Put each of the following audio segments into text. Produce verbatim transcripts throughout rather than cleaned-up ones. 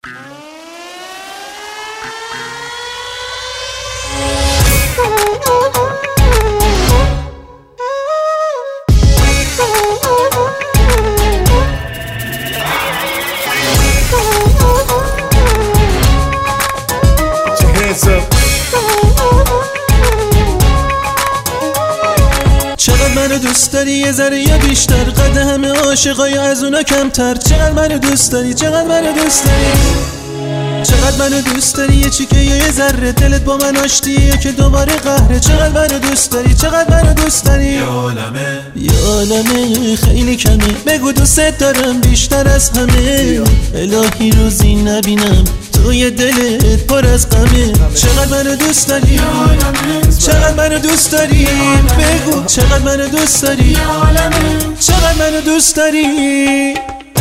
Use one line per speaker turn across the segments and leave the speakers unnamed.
چقدر منو دوست داری یه ذره یا بیشتر، قد همه عاشقای از اونا کمتر. چقدر منو دوست داری، چقدر منو دوست داری، چقدر منو دوست داری یه چیکه یا یه ذره، دلت با من آشتیه که دوباره قهره. چقدر منو دوست داری، چقدر منو دوست داری، یه عالمه یه عالمه خیلی کمه. بگو دوست دارم بیشتر از همه، الهی روزی نبینم توی دلت پر از غمه. چقدر منو دوست داری، چقدر منو دوست داری، بگو چقدر منو دوست داری، چقدر منو دوست داری.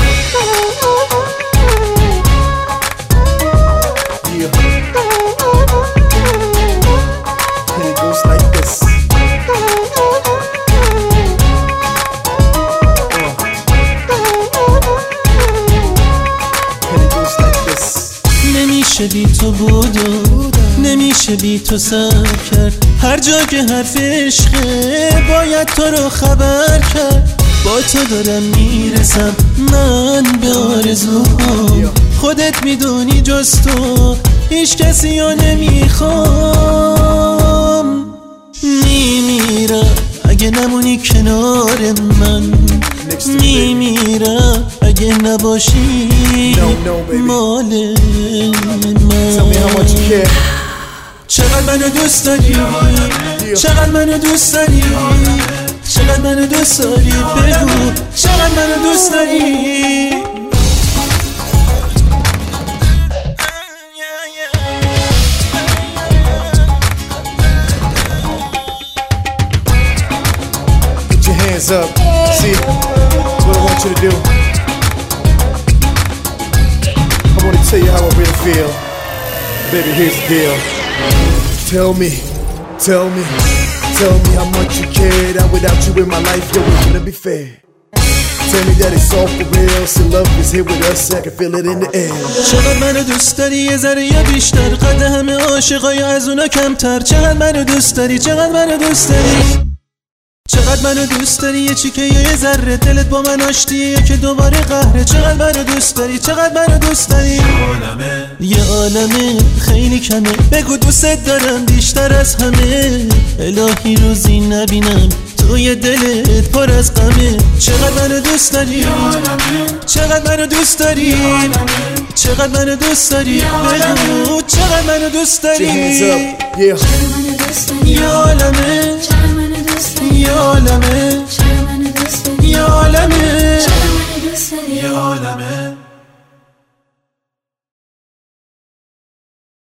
نمیشه بی تو بود و نمیشه بی تو سر کرد، هر جا که حرف عشقه باید تو رو خبر کرد. با تو دارم میرسم من به آرزوام، خودت میدونی جز تو هیچ کسی رو نمیخوام. میمیرم اگه نمونی کنار من، میمیرم اگه نباشی مال من. چقدر منو دوست داری، چقدر منو دوست داری، چقدر منو دوست داری، بگو چقدر منو دوست داری.
Hands up, see, that's what I want you to do. I want to tell you how I really feel. Baby, here's the deal. Tell me, tell me, tell me how much you care, that without you in my life, yo, it wouldn't be fair. Tell me that it's all for real, so love is here with us, I can feel it in the air.
چقدر منو دوست داری یه ذره یا بیشتر، قد همه عاشقای از اونا کمتر. چقدر منو دوست داری، چقدر منو دوست داری، چقدر منو دوست داری یه چیکه یا یه ذره، دلت با من آشتیه که دوباره قهره. چقدر منو دوست داری، چقدر منو دوست داری، یه عالمه یه عالمه خیلی کمه. بگو دوست دارم بیشتر از همه، الهی روزی نبینم توی دلت پر از غمه. چقدر منو دوست داری، چقدر منو دوست داری، چقدر منو دوست داری، بگو چقدر منو دوست داری. یه عالمه یه عالمه یه عالمه یه عالمه